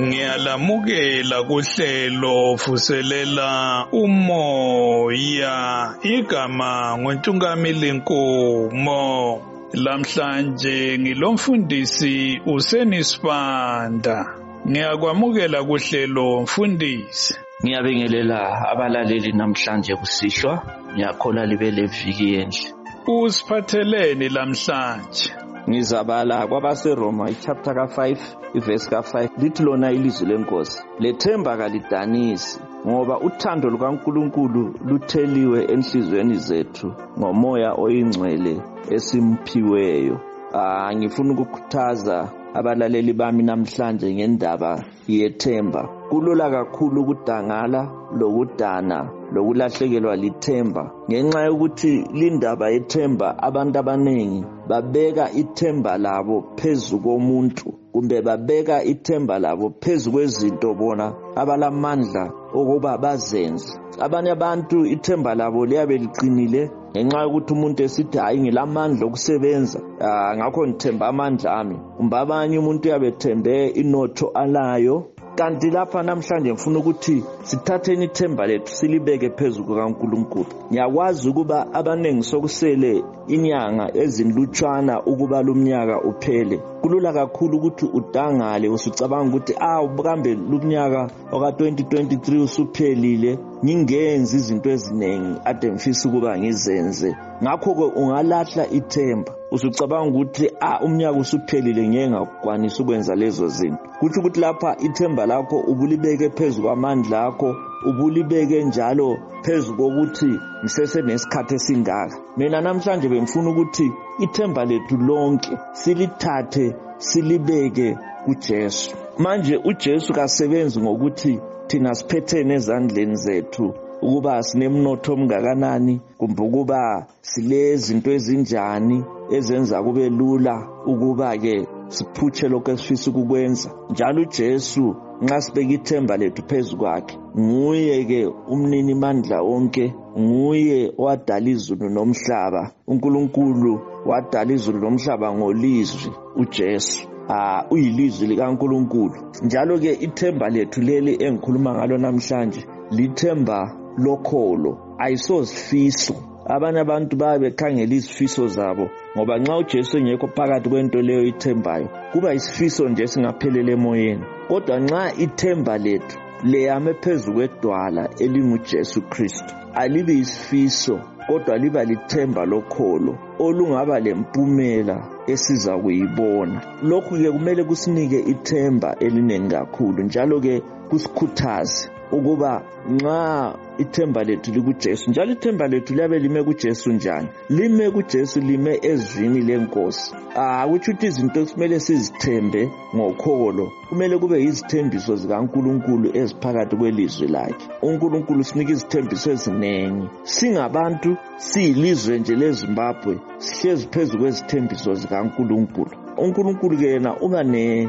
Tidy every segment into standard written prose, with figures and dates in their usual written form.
Ngiyalamukela kuhlelo vuselela umoya igama nguNtungamili Nkomo. Lamhlanje ngilomfundisi uSenisibanda. Ngiyakwamukela kuhlelo mfundisi. Ngiyabingelela abalaleli namhlanje kusihlwa. Ngiyakhola libe leviki enhle. Usiphatheleni lamhlanje? Ngizabala kwabaseRoma chapter ka5 verse ka5 lithi lona ilizwi lenkosi lethemba kalidanisi ngoba uthando lukaNkulunkulu lutheliwe enhlizweni zethu ngomoya oyingcwele esimphiweyo. Ngifuna ukukhuthaza abalaleli bami namhlanje ngendaba yethemba. Kulula kakhulu ukudangala lokudana lokulahlekelwa lithemba ngenxa yokuthi lindaba yethemba abantu abanengi babeka ithemba labo phezu komuntu kumbe babeka ithemba labo phezu kwezinto bona abalamandla ukuba bazenze. Abanye abantu ithemba labo liyabe liqinile ngenxa yokuthi umuntu esithi hayi ngilamandla okusebenza ngakho ngithemba amandla ami. Kumbe abanye umuntu uyabethembe inotho alayo. Kanti lapha namhlanje ngifuna ukuthi sithatheni ithemba lethu silibeke phezu kukaNkulunkulu. Ngiyakwazi ukuba abanengi sokusele inyanga ezinlutshwana ukuba lumnyaka uphele. Kulula kakhulu ukuthi udangale usucabanga ukuthi kambe lumnyaka oka2023 usuphelile ngingenzi izinto eziningi ade ngifisa ukuba ngizenze. Ngakho ke ungalahla ithemba usucabanga ukuthi umnyaka usuphelile ngeke ngakwanisa ukwenza lezo zinto. Kuthi ukuthi lapha ithemba lakho ubulibeke phezu kwamandla akho, ubulibeke njalo phezu kokuthi ngisese nesikhathi esingaka. Mina namhlanje bengifuna ukuthi ithemba lethu lonke silithathe silibeke kuJesu. Manje uJesu kasebenzi ngokuthi thina siphethene ezandleni zethu ukuba sinemnotho omngakanani kumbe ukuba silezinto ezinjani ezenza kube lula ukuba ke siphutshe lokho esifisa ukukwenza. Njalo uJesu nxa sibeka ithemba lethu phezu kwakhe nguye ke umnini mandla wonke, nguye owadala izulu nomhlaba. uNkulunkulu wadala izulu nomhlaba ngolizwi uJesu. Uyilizwi likaNkulunkulu. Njalo ke ithemba lethu leli engikhuluma ngalo namhlanje lithemba lokholo, ayisosifiso. Abanye abantu babekhangela izifiso zabo ngoba nxa uJesu engekho phakathi kwento leyo ithembayo kuba isifiso nje singaphelele emoyeni. Kodwa nxa ithemba lethu leyame phezu kwedwala elinguJesu Kristu alibi isifiso kodwa liba lithemba lokholo olungaba lempumela esiza kuyibona. Lokhu ke kumele kusinike ithemba elinengi kakhulu njalo ke kusikhuthaze ukuba nxa ithemba lethu likuJesu, njalo ithemba lethu liyabe lime kuJesu njani? Lime kuJesu, lime ezwini lenkosi. Kuthi ukuthi izinto kumele sizithembe ngokholo kumele kube yizithembiso zikaNkulunkulu eziphakathi kwelizwi lakhe. uNkulunkulu sinika izithembiso ezinengi. Singabantu siyilizwe nje leZimbabwe sihlezi phezu kwezithembiso zikaNkulunkulu. uNkulunkulu ke yena uba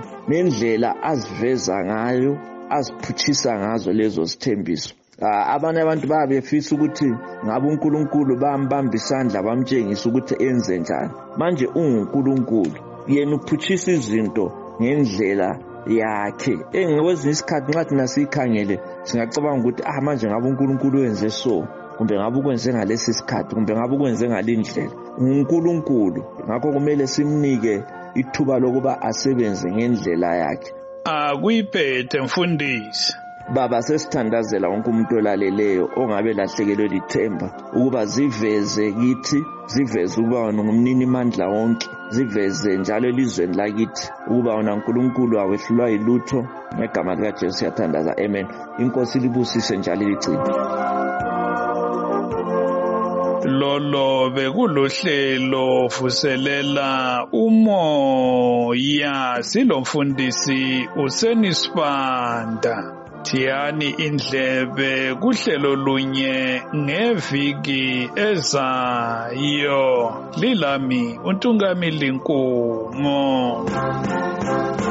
nendlela aziveza ngayo, aziphutshisa ngazo lezo zithembiso. Abanye abantu babefisa ukuthi ngabe uNkulunkulu bambamba isandla bamtshengisa ukuthi enze njani. Manje uNkulunkulu yena uphutshisa izinto ngendlela yakhe. Engekwezinye isikhathi nxa thina sikhangele singacabanga ukuthi manje ngabe uNkulunkulu wenze so kumbe ngabe ukwenze ngalesi sikhathi kumbe ngabe ukwenze ngalindlela. uNkulunkulu ngakho kumele simnike ithuba lokuba asebenze ngendlela yakhe. Kuyiphethe mfundisi. Baba, sesithandazela wonke umuntu olaleleyo ongabe lahlekelwe lithemba ukuba ziveze kithi, ziveze ukuba wena ngumnini mandla wonke, ziveze njalo elizweni lakithi ukuba wena uNkulunkulu awehlulwa yilutho. Ngegama likaJesu siyathandaza, amen. Inkosi libusise njalo ligcine. Lolo bekuluhlelo vuselela umoya silomfundisi uSenisibanda. Thiyani indlebe kuhlelo lunye ngeviki ezayo. Lilami uNtungamili Nkomo.